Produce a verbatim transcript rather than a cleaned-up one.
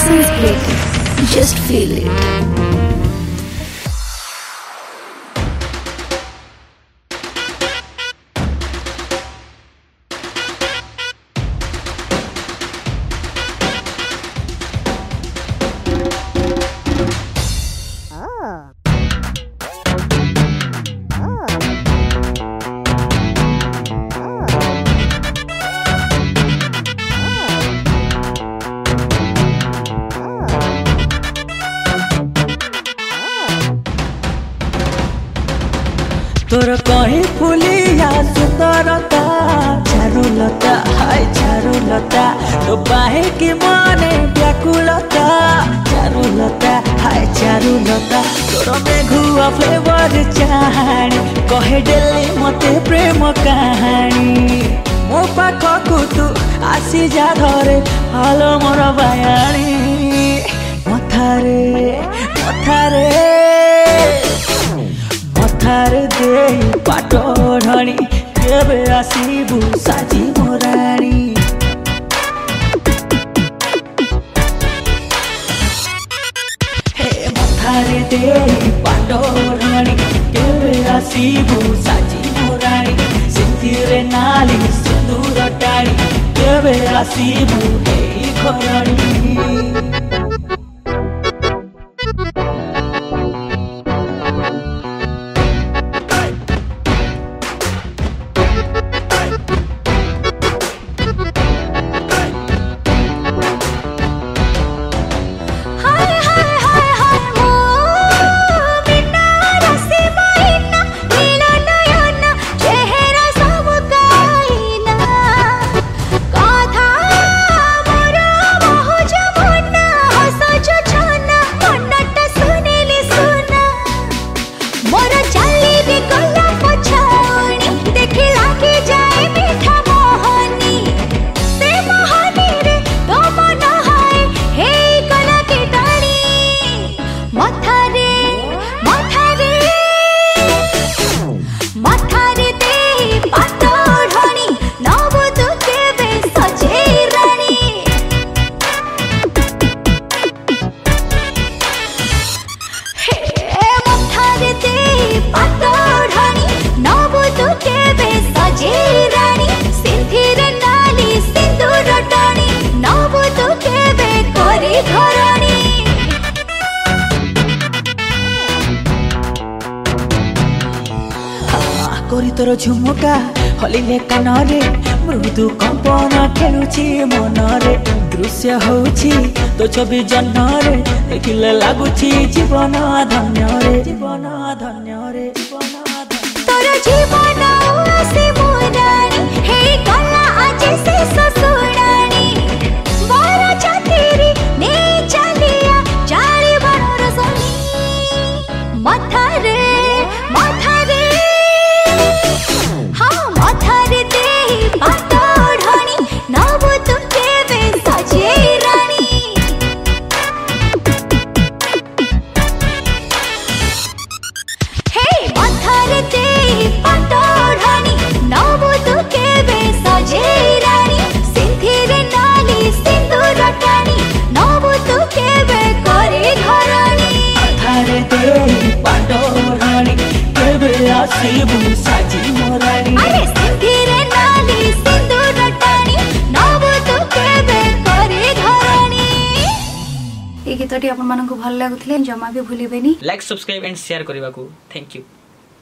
is breaking. Just feel it. तोर कहीं फुलिया सुंदरता चारुलता हाय चारुलता तो बाहे की मने व्याकुलता चारुलता हाय चारुलता तोर मेघुआ फ्लेवर चाहानी कहे डेली मते प्रेम कहानी मो पाखकु तू आसी जा धरे हालो मोर बायाणी मथारे मथारे मथारे दे पाटोढ़ी केबे आसीबू साजी मोराणी हे मथारे दे पाटोढ़ी केबे आसीबू साजी मोराणी सिंथिरे नाली सिंदूर टाणी केबे आसीबू हे घरणी करी तोर झुमुका हलिले कानरे मृदु कंपन खेलुची मनरे दृश्य होउची तो छवि जन्नरे देखिले लागुची जीवन धन्य रे जीवन धन्य रे जीवन धन्य तोर जीवन आसी मोरानी हे गला आज से ससुरानी बारा छातीरी ने चलिया चारी बनर सोनी मथारे मथारे हाँ मथारे दे पाटोढ़ी नव तू केबे सजे रानी हे मथारे दे पाटोढ़ी नव तू केबे सजे रानी सिंथिरे नाली सिंदूर टाणी नव तू केबे करे घरणी मथारे दे पाटोढ़ी केबे आसीबू साजी मोराणी अरे सिंथिरे नाली सिंदूर टाणी नव तू केबे करे घरणी। ए गीतटी आपन मानकु भल लागुथिले जमा भी भूलिबेनी लाइक सब्सक्राइब एंड शेयर करने को थैंक यू।